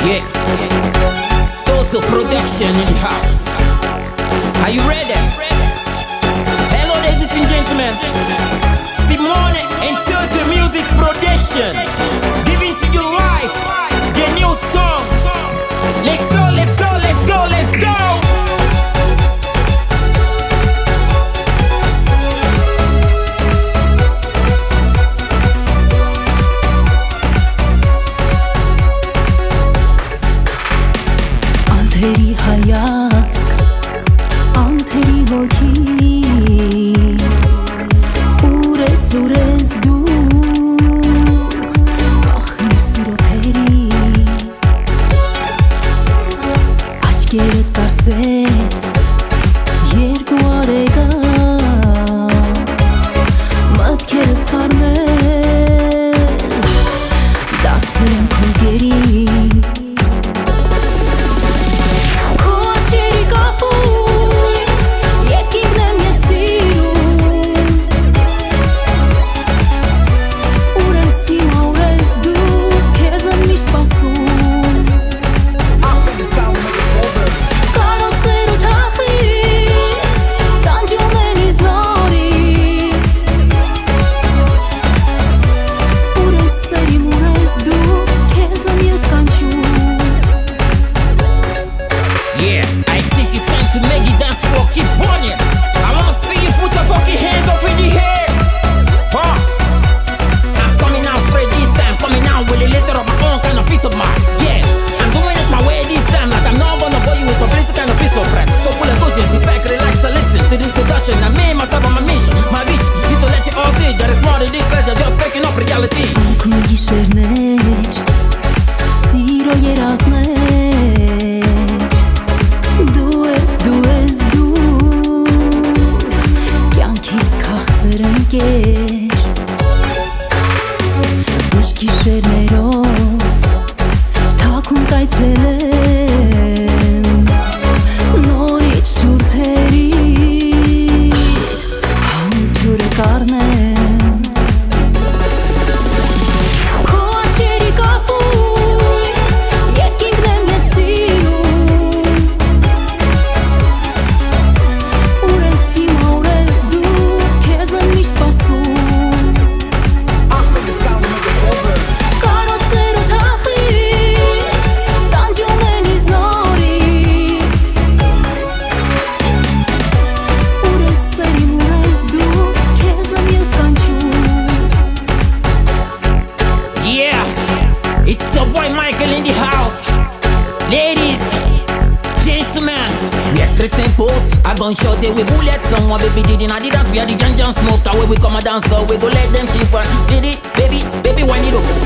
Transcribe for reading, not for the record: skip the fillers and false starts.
Yeah. Total production in the house. Are you ready? Hello, ladies and gentlemen. Simone and Total Music Production, giving to you live the new song. Let's go, let's go, let's go, let's go. Անթերի հայացք, անթերի հոգի, ուր ես դու, ախ իմ սիրո փերի, աչքերդ կարծես երկու արեգա, մտքերս խառնել, դարձել եմ քո գերին. Անքուն գիշերներ, սիրո երազներ, դու ես կյանքիս քաղցր ընկեր, ուշ գիշերներով թաքուն կայցել եմ, նորից շուրթերիդ համբուրը կառնեմ. It's your boy Michael in the house. Ladies, gentlemen, we are Christian Post. I gon' shot it with bullets. Someone baby did in Adidas. We are the Jan smoke. That way we come and dance. So we go let them cheap. Baby, wine it up.